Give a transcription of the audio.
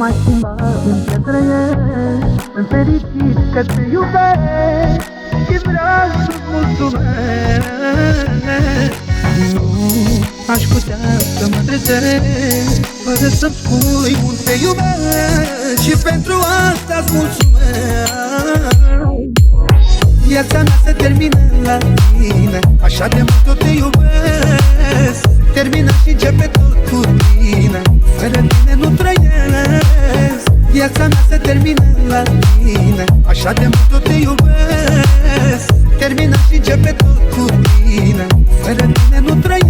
m-aș schimba în ce trăiești. Sunt fericit că te iubesc și vreau să-ți mulțumesc. Nu aș putea să mă trezesc fără să-mi spui cum te iubesc și pentru asta-ți mulțumesc. Viața mea se termină la tine, așa de mult tot te iubesc. Termină și începe tot cu tine, fără tine nu trăiesc. Viața mea se termină la tine, așa de mult tot te iubesc. Termină și începe tot cu tine, fără tine nu trăiesc.